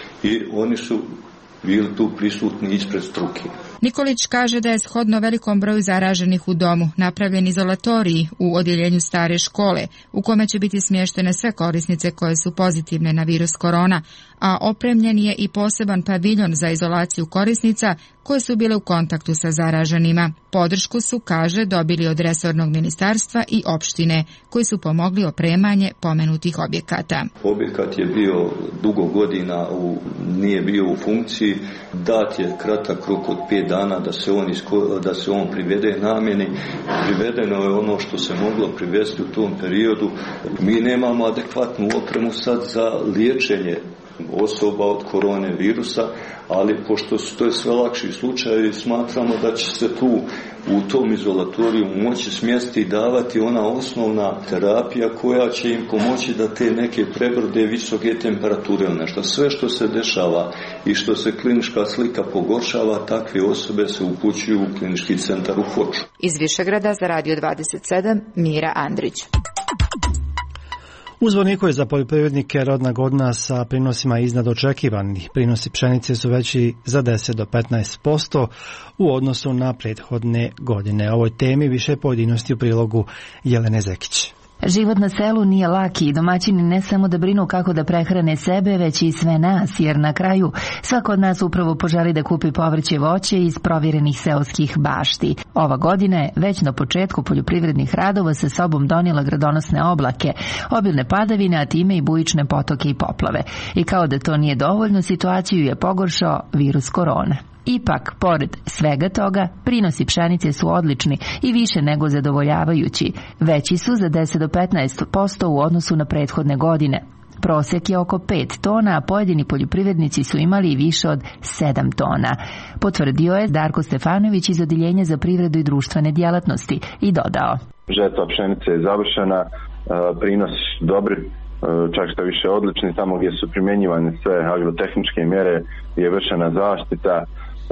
i oni su bili tu prisutni ispred struke. Nikolić kaže da je shodno velikom broju zaraženih u domu napravljen izolatorij u odjeljenju stare škole, u kome će biti smještene sve korisnice koje su pozitivne na virus korona, a opremljen je i poseban paviljon za izolaciju korisnica koje su bile u kontaktu sa zaraženima. Podršku su, kaže, dobili od resornog ministarstva i opštine, koji su pomogli opremanje pomenutih objekata. Objekat je bio dugo godina, u, nije bio u funkciji, dat je kratak rok od pet dana da se on, isko, da se on privede namjeni. Privedeno je ono što se moglo privesti u tom periodu. Mi nemamo adekvatnu opremu sad za liječenje osoba od korone virusa, ali pošto su to sve lakši slučajevi, smatramo da će se tu u tom izolatoriju moći smjestiti i davati ona osnovna terapija koja će im pomoći da te neke prebrode visoke temperature ili nešto. Sve što se dešava i što se klinička slika pogoršava, takve osobe se upućuju u klinički centar u Foču. Iz Višegrada za Radio dvadeset sedam, Mira Andrić. U Zvorniku je za poljoprivrednike rodna godina sa prinosima iznad očekivanih. Prinosi pšenice su veći za deset do petnaest posto u odnosu na prethodne godine. O ovoj temi više pojedinosti u prilogu Jelene Zekić. Život na selu nije laki i domaćini ne samo da brinu kako da prehrane sebe, već i sve nas, jer na kraju svako od nas upravo poželi da kupi povrće i voće iz provjerenih seoskih bašti. Ova godina je već na početku poljoprivrednih radova sa sobom donijela gradonosne oblake, obilne padavine, a time i bujične potoke i poplave. I kao da to nije dovoljno, situaciju je pogoršao virus korona. Ipak, pored svega toga, prinosi pšenice su odlični i više nego zadovoljavajući. Veći su za deset do petnaest posto u odnosu na prethodne godine. Prosjek je oko pet tona, a pojedini poljoprivrednici su imali i više od sedam tona. Potvrdio je Darko Stefanović iz Odjeljenja za privredu i društvene djelatnosti i dodao. Žetva pšenice je završena, prinos dobri, čak što više odlični, tamo gdje su primjenjivane sve agrotehničke mjere, je vršena zaštita,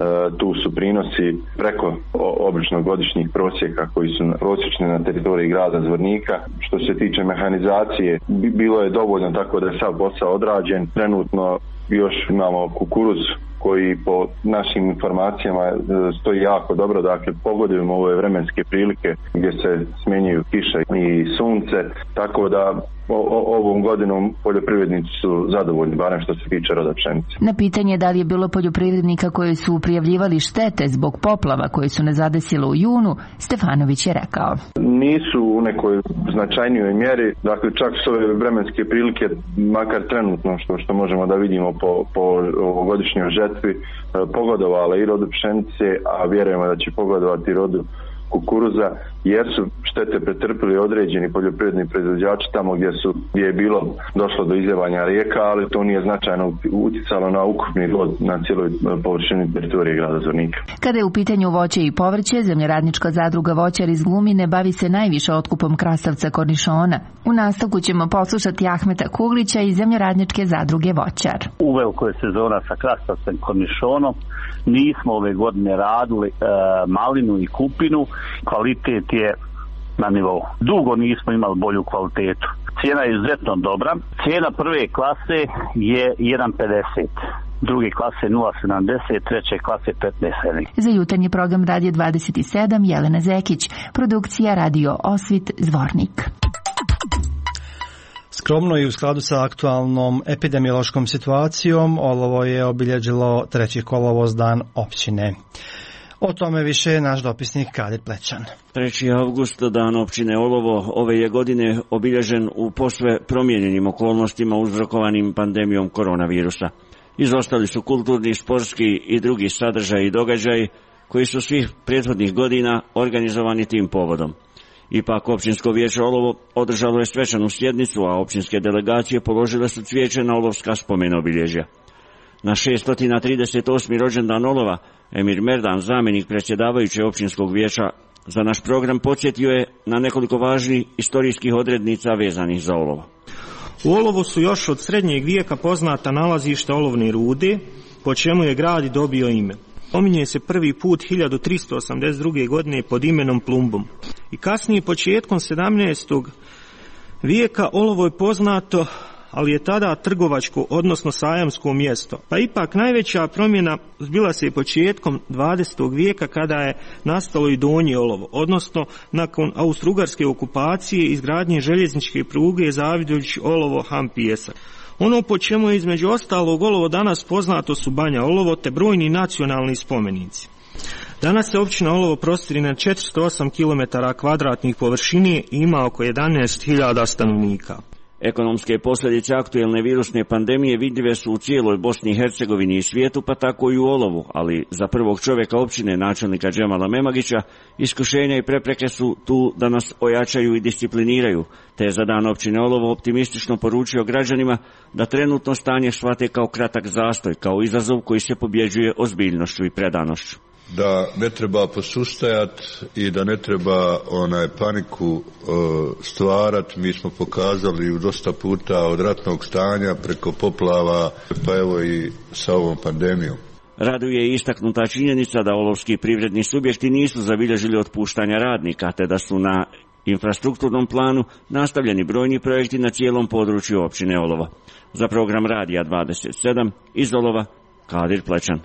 tu su prinosi preko običnog godišnjih prosjeka koji su prosječni na teritoriji grada Zvornika. Što se tiče mehanizacije, bilo je dovoljno tako da je sav posao odrađen. Trenutno još imamo kukuruz koji po našim informacijama stoji jako dobro, dakle pogodujemo ove vremenske prilike gdje se smjenjuju kiša i sunce, tako da o, o, ovom godinom poljoprivrednici su zadovoljni, barem što se tiče roda pšenice. Na pitanje da li je bilo poljoprivrednika koji su prijavljivali štete zbog poplava koje su ne zadesile u junu, Stefanović je rekao. Nisu u nekoj značajnijoj mjeri, dakle čak su ove vremenske prilike, makar trenutno što, što možemo da vidimo po, po ovogodišnjoj žetvi, pogodovale i rodu pšenice, a vjerujemo da će pogodovati rodu kukuruza, jer su štete pretrpili određeni poljoprivredni proizvođači tamo gdje su gdje je bilo došlo do izljevanja rijeka, ali to nije značajno utjecalo na ukupni rod na cijeloj površini teritorije grada Zvornika. Kada je u pitanju voće i povrće, Zemljoradnička zadruga Voćar iz Glumine bavi se najviše otkupom krastavca kornišona. U nastavku ćemo poslušati Ahmeta Kuglića iz Zemljoradničke zadruge Voćar. Uveliko je sezona sa krastavcem kornišonom. Nismo ove godine radili e, malinu i kupinu, kvalitet je na nivou. Dugo nismo imali bolju kvalitetu. Cijena je izuzetno dobra. Cijena prve klase je jedan pedeset, druge klase nula sedamdeset, treće klase petnaest. Za jutarnji program Radio dvadeset sedam Jelena Zekić, produkcija Radio Osvit Zvornik. Skromno i u skladu sa aktualnom epidemiološkom situacijom, olovo je obilježilo treći kolovoz dan općine. O tome više naš dopisnik Kadir Plećan. treći avgust, dan općine Olovo, ove je godine obilježen u posve promijenjenim okolnostima uzrokovanim pandemijom koronavirusa. Izostali su kulturni, sportski i drugi sadržaji i događaji koji su svih prethodnih godina organizovani tim povodom. Ipak općinsko vijeće Olovo održalo je svečanu sjednicu, a općinske delegacije položile su cvijeće na olovska spomen obilježja. Na šesto trideset osmi rođendan Olova, Emir Merdan, zamjenik predsjedavajuće općinskog vijeća, za naš program podsjetio je na nekoliko važnih istorijskih odrednica vezanih za Olovo. U Olovu su još od srednjeg vijeka poznata nalazišta olovne rude, po čemu je grad i dobio ime. Pominje se prvi put hiljadu tristo osamdeset druge. godine pod imenom Plumbom. I kasnije početkom sedamnaestog vijeka Olovo je poznato, ali je tada trgovačko, odnosno sajamsko mjesto. Pa ipak najveća promjena zbila se i početkom dvadesetog vijeka kada je nastalo i Donje Olovo, odnosno nakon austrougarske okupacije i izgradnje željezničke pruge Zavidović Olovo Han Pijesak. Ono po čemu je između ostalog Olovo danas poznato su Banja Olovo te brojni nacionalni spomenici. Danas se općina Olovo prostire na četiristo osam kilometara kvadratnih površine i ima oko jedanaest hiljada stanovnika. Ekonomske posljedice aktuelne virusne pandemije vidljive su u cijeloj Bosni i Hercegovini i svijetu, pa tako i u Olovu, ali za prvog čovjeka općine, načelnika Džemala Memagića, iskušenja i prepreke su tu da nas ojačaju i discipliniraju, te je za dan općine Olovo optimistično poručio građanima da trenutno stanje shvate kao kratak zastoj, kao izazov koji se pobjeđuje ozbiljnošću i predanošću. Da ne treba posustajati i da ne treba onaj paniku e, stvarati. Mi smo pokazali u dosta puta od ratnog stanja preko poplava, pa evo i sa ovom pandemijom. Raduje i istaknuta činjenica da olovski privredni subjekti nisu zabilježili otpuštanja radnika, te da su na infrastrukturnom planu nastavljeni brojni projekti na cijelom području općine Olovo. Za program Radija dvadeset sedam iz Olova, Kadir Plečan.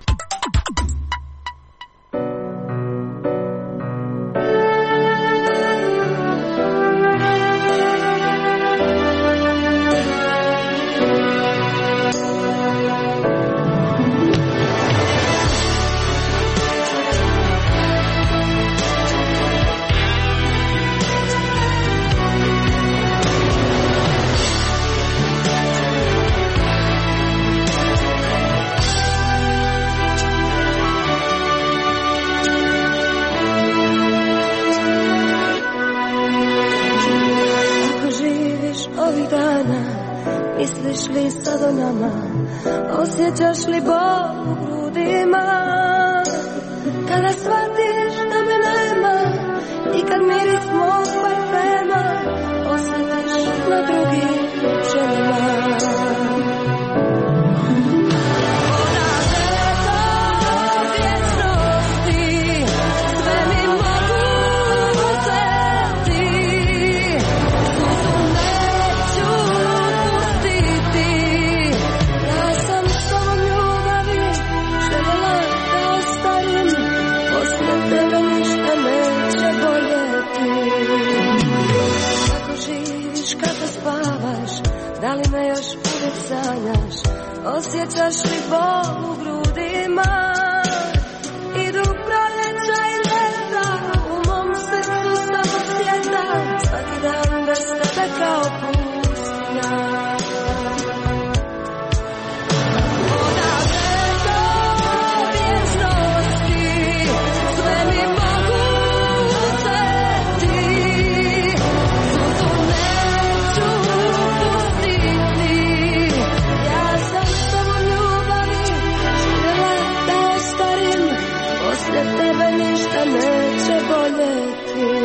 Osjećaš li bol u grudima kada shvatiš da me nema i kad miris mog parfema osjetiš na drugim ženama. Da li me još uvijek sanjaš? Osjećaš li bol u grudima? Idu proljeća i ljeta, u mom srcu samo svijeta, svaki dan bez tebe kao pustinja. Neće boljeti.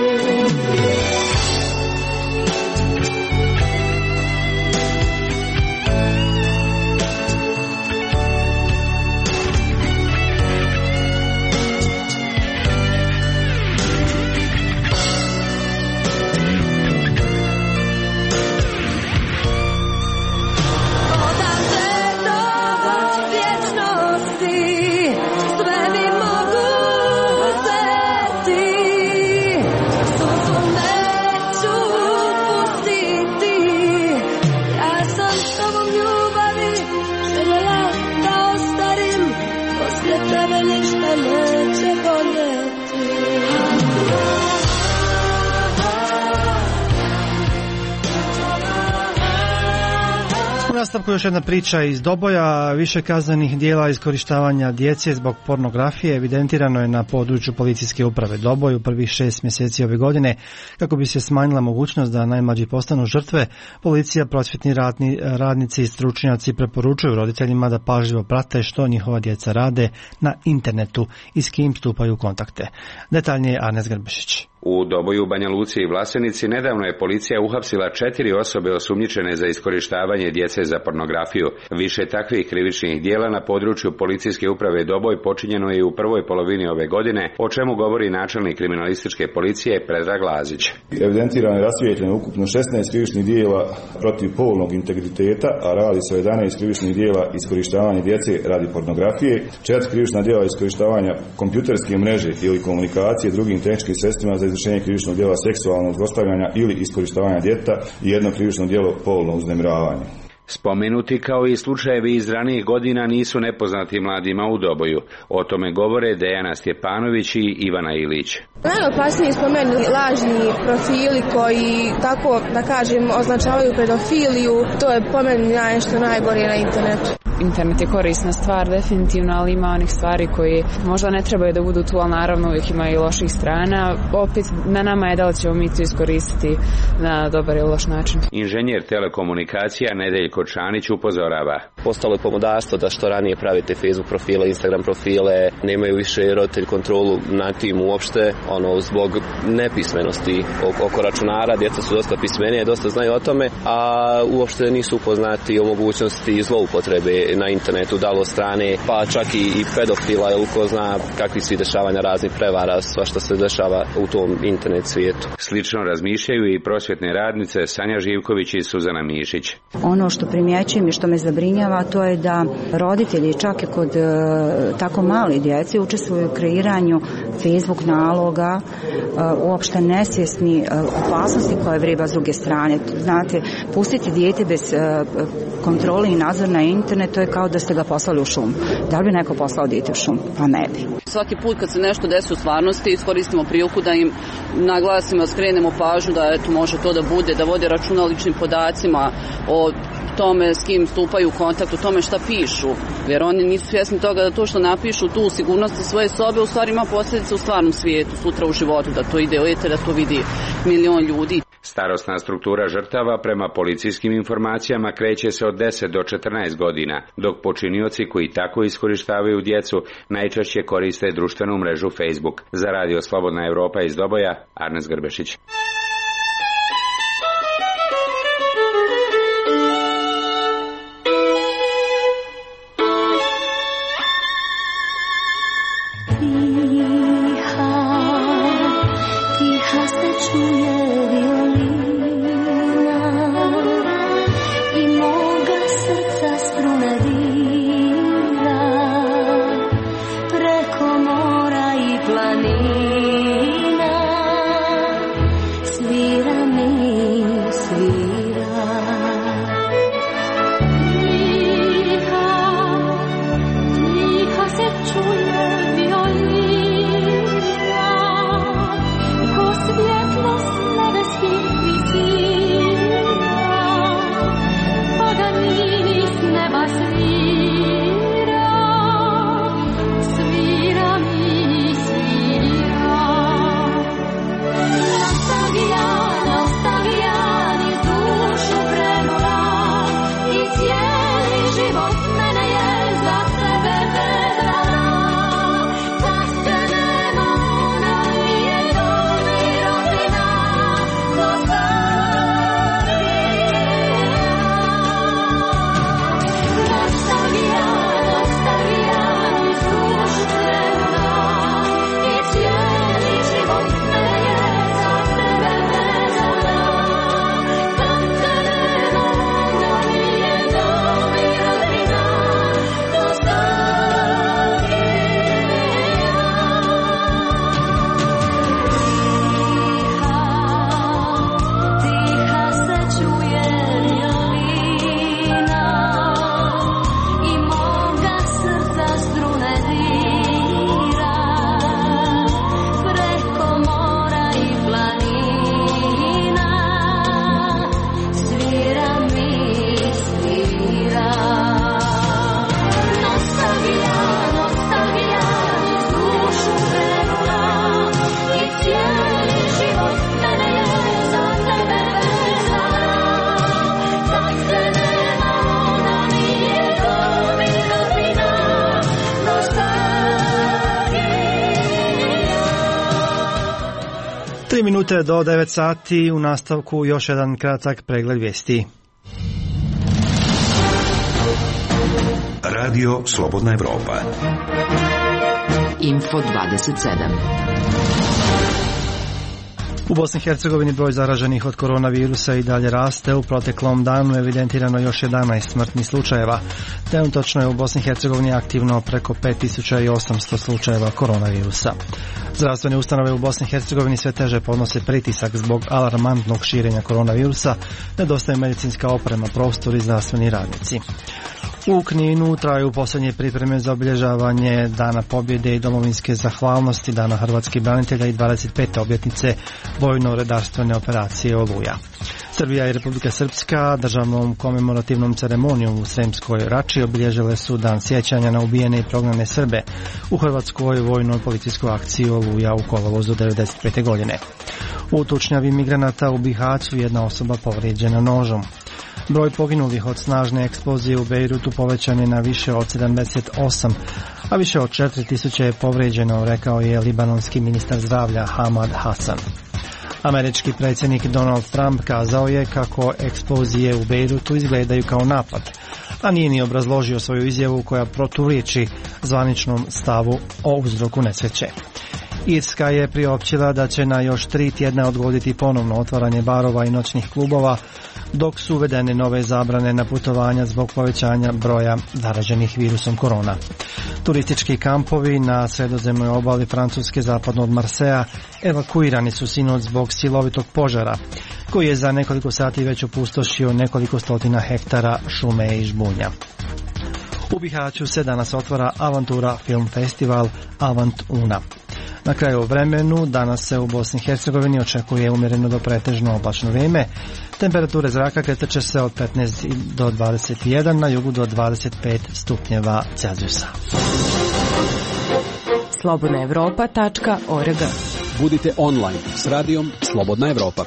U nastavku još jedna priča iz Doboja. Više kaznenih dijela iskorištavanja djece zbog pornografije evidentirano je na području policijske uprave Doboj u prvih šest mjeseci ove godine. Kako bi se smanjila mogućnost da najmlađi postanu žrtve, policija, prosvjetni radni, radnici i stručnjaci preporučuju roditeljima da pažljivo prate što njihova djeca rade na internetu i s kim stupaju u kontakte. Detaljnije Arnes Grbešić. U Doboju, Banja Luci i Vlasenici nedavno je policija uhapsila četiri osobe osumnjičene za iskorištavanje djece za pornografiju. Više takvih krivičnih dijela na području policijske uprave Doboj počinjeno je u prvoj polovini ove godine, o čemu govori načelnik kriminalističke policije Predrag Lazić. Evidentirano je rasvijetljeno ukupno šesnaest krivičnih dijela protiv polnog integriteta, a radi se o jedanaest krivičnih dijela iskorištavanja djece radi pornografije, četiri krivična dijela iskorištavanja kompjuterske mreže ili komunikacije drugim tehničkim sredstvima za izvršenje krivičnog djela seksualnog zlostavljanja ili iskorištavanja djeteta i jedno krivično djelo polno uznemiravanje. Spomenuti kao i slučajevi iz ranijih godina nisu nepoznati mladima u Doboju. O tome govore Dejana Stjepanović i Ivana Ilić. Najopasniji spomenu lažni profili koji, tako da kažem, označavaju pedofiliju. To je po meni nešto najgore na internetu. Internet je korisna stvar definitivno, ali ima onih stvari koji možda ne trebaju da budu tu, ali naravno uvijek ima i loših strana. Opet na nama je da li ćemo mi to iskoristiti na dobar i loš način. Inženjer telekomunikacija Nedeljko Čanić upozorava. Postalo je pomodarstvo da što ranije pravite Facebook profile, Instagram profile, nemaju više roditelj kontrolu na tim uopšte, ono, zbog nepismenosti oko računara, djeca su dosta pismenije, dosta znaju o tome, a uopšte nisu upoznati o mogućnosti zloupotrebe na internetu, da li od strane, pa čak i, i pedofila, ili ko zna kakvi su dešavanja raznih prevara, sva što se dešava u tom internet svijetu. Slično razmišljaju i prosvjetne radnice Sanja Živković i Suzana Mišić. Ono što primjećujem i što me zabrinjava, to je da roditelji čak i kod e, tako mali djece učestvuju u kreiranju Facebook naloga, e, uopšte nesvjesni e, opasnosti koje vriba s druge strane. Znate, pustiti dijete bez e, kontrole i nadzor na internet, to je kao da ste ga poslali u šum. Da li bi neko poslao dijete u šum? Pa ne bi. Svaki put kad se nešto desi u stvarnosti, iskoristimo priliku da im naglasimo, skrenemo pažnju da eto, može to da bude, da vode računa o ličnim podacima, o tome s kim stupaju u kontakt, o tome šta pišu. Jer oni nisu svjesni toga da to što napišu tu u sigurnosti svoje sobe u stvari ima posljedice u stvarnom svijetu, sutra u životu, da to ide u eter, da to vidi milion ljudi. Starosna struktura žrtava prema policijskim informacijama kreće se od deset do četrnaest godina, dok počinioci koji tako iskorištavaju djecu najčešće koriste društvenu mrežu Facebook. Za Radio Slobodna Evropa iz Doboja, Arnes Grbešić. Tri minute do devet sati, u nastavku još jedan kratak pregled vijesti. Radio Slobodna Evropa. Info dvadeset sedam. U Bosni i Hercegovini broj zaraženih od koronavirusa i dalje raste. U proteklom danu evidentirano još jedanaest smrtnih slučajeva. Trenutačno je u Bosni i Hercegovini aktivno preko pet tisuća osamsto slučajeva koronavirusa. Zdravstvene ustanove u Bosni i Hercegovini sve teže podnose pritisak zbog alarmantnog širenja koronavirusa, nedostaje medicinska oprema, prostori i zdravstveni radnici. U Kninu traju posljednje pripreme za obilježavanje Dana pobjede i domovinske zahvalnosti, Dana hrvatskih branitelja i dvadeset pete obljetnice vojno-redarstvene operacije Oluja. Srbija i Republika Srpska državnom komemorativnom ceremonijom u Sremskoj Rači obilježile su Dan sjećanja na ubijene i prognane Srbe u Hrvatskoj vojnoj policijskoj akciji Oluja u kolovozu devedeset pete godine. U tučnjavi migranata u Bihaću jedna osoba povrijeđena nožom. Broj poginulih od snažne eksplozije u Bejrutu povećan je na više od sedamdeset osam, a više od četiri tisuće je povrijeđeno, rekao je libanonski ministar zdravlja Hamad Hassan. Američki predsjednik Donald Trump kazao je kako eksplozije u Bejrutu izgledaju kao napad, a nije ni obrazložio svoju izjavu koja proturječi zvaničnom stavu o uzroku nesreće. Irska je priopćila da će na još tri tjedna odgoditi ponovno otvaranje barova i noćnih klubova, dok su uvedene nove zabrane na putovanja zbog povećanja broja zaraženih virusom korona. Turistički kampovi na sredozemnoj obali Francuske zapadno od Marseja evakuirani su sinoć zbog silovitog požara, koji je za nekoliko sati već opustošio nekoliko stotina hektara šume i žbunja. U Bihaću se danas otvara Avantura film festival Avant Una. Na kraju vremenu danas se u Bosni i Hercegovini očekuje umjereno do pretežno oblačno vrijeme. Temperature zraka kretat će se od petnaest do dvadeset jedan, na jugu do dvadeset pet stupnjeva Celzijusa. slobodna evropa tačka org. Budite online s radijom Slobodna Evropa.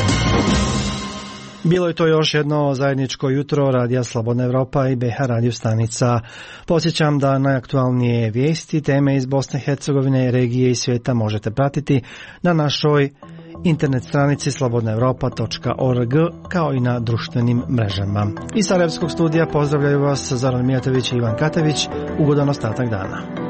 Bilo je to još jedno zajedničko jutro Radija Slobodna Evropa i B H radio stanica. Podsjećam da najaktualnije vijesti, teme iz Bosne i Hercegovine, regije i svijeta možete pratiti na našoj internet stranici slobodna evropa tačka org kao i na društvenim mrežama. Iz Sarajevskog studija pozdravljaju vas Zoran Mijatović i Ivan Katević. Ugodan ostatak dana.